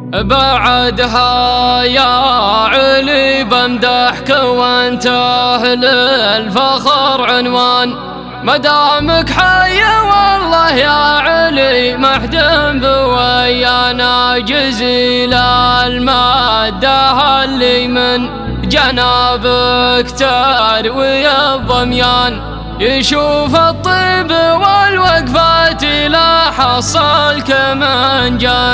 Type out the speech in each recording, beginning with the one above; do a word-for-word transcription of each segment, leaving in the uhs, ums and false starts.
بعدها يا علي بمدحك وانت اهل الفخر عنوان، مدامك حي والله يا علي محدن بويانا جزيل المادة اللي من جنابك تروي الضميان، يشوف الطيب والوقفات لا حصلك من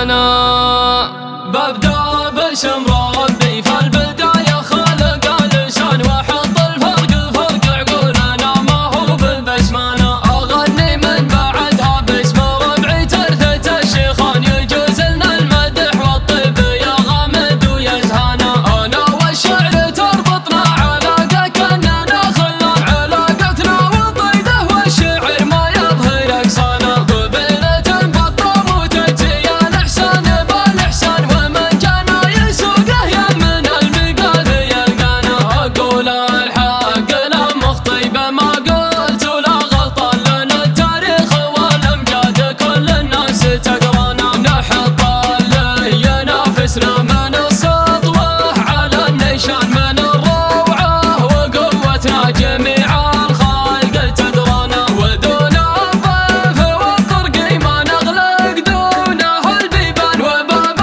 جانا. ببدأ باسم ربي فالبداية خلق لسان، وحط الفرق فرق عقولنا ما هو بالبسمانة، أغني من بعدها باسم ربعي ترثة الشيخان، يجوز لنا المدح والطيب يا غامد ويا زهانا، أنا والشعر تربطنا علاقة كأننا خلان، علاقتنا وطيده والشعر ما يظهر أقصانا، قبيلة بالطاموت يا الإحسان بالإحسان، ومن جانا يسوقه يمن المقاد يلقانا، أقول الحق لا مخطي بما قلت ولا غلطان، لنا التاريخ والأمجاد كل الناس تقرانا، نحط اللي ينافسنا من السطوة على النيشان، من الروعة وقوتنا جميع الخلق تدرانا، ودون الضيف والطرق ما نغلق دونه البيبان، وباب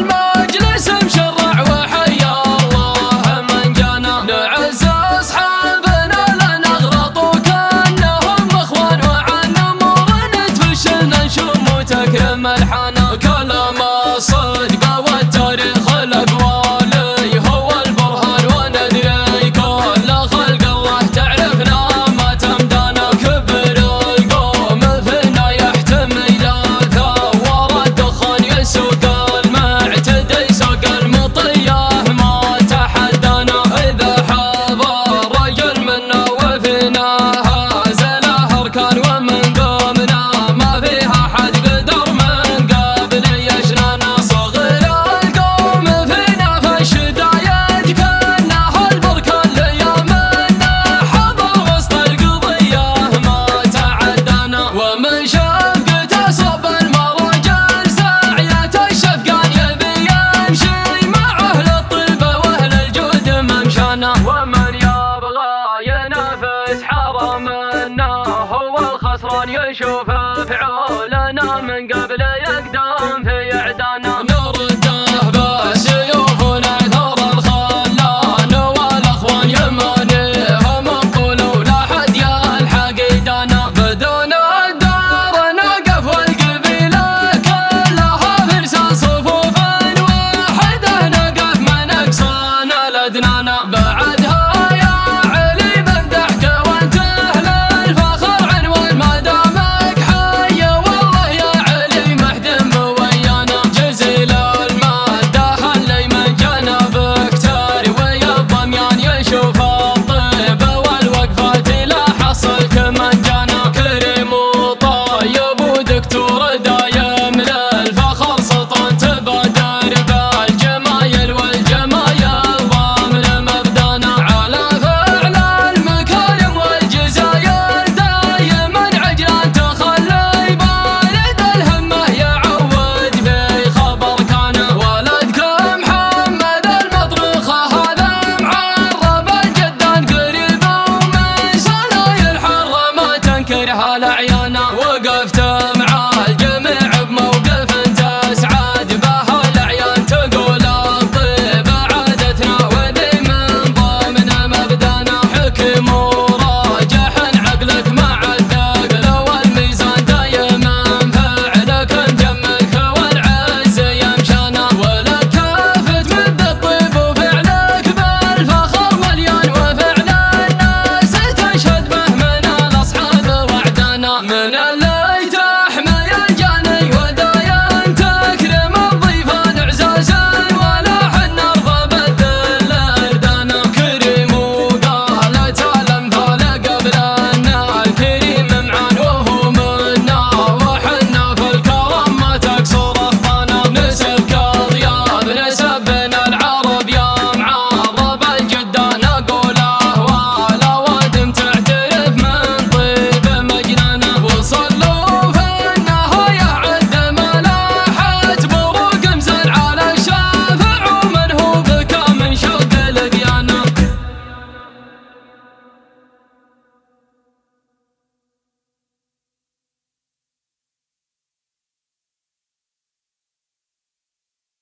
المجلس مشرع وحيا الله من جانا، نعز أصحابنا لا نغلط وكأنهم إخوان، وعن أمور نتفشل نشوم وتكرم الحانا، كلام الصدق والتاريخ الأقوالي هو البرهان، وندري كل خلق الله تعرفنا ما تمدانا، كبر القوم فينا يحتمي لا ثور الدخان، يسوق المعتدي يسوق المطية ما تحدانا، إذا حضر رجل منا وفينا هازله أركان، ومن قومنا ما فيها حد قدر من قبل يشنانا، صغير القوم فينا في الشدايد كأنه البركان، ليامنا حضر وسط القضية ما تعدانا، ومن شفقته صب المراجل ساعية الشفقان، يبي يمشي مع أهل الطيبة وأهل الجود ممشانا، ومن يبغى ينافس حرمنا هو الخسران، يشوف في عود